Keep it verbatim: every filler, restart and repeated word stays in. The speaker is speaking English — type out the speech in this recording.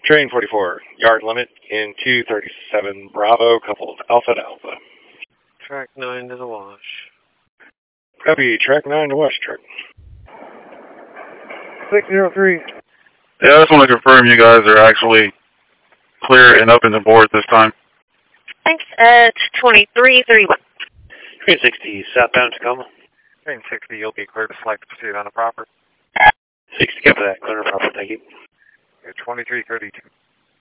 Train forty-four, yard limit in two thirty-seven Bravo, coupled Alpha to Alpha. Track nine to the wash. Copy, track nine to wash truck. six zero three. Yeah, I just want to confirm you guys are actually clear and up in the board this time. Thanks, uh, twenty-three thirty-one. Train sixty, southbound Tacoma. Train sixty, you'll be cleared to select the pursuit on the proper. sixty, copy that, clear and proper, thank you. twenty-three thirty-two.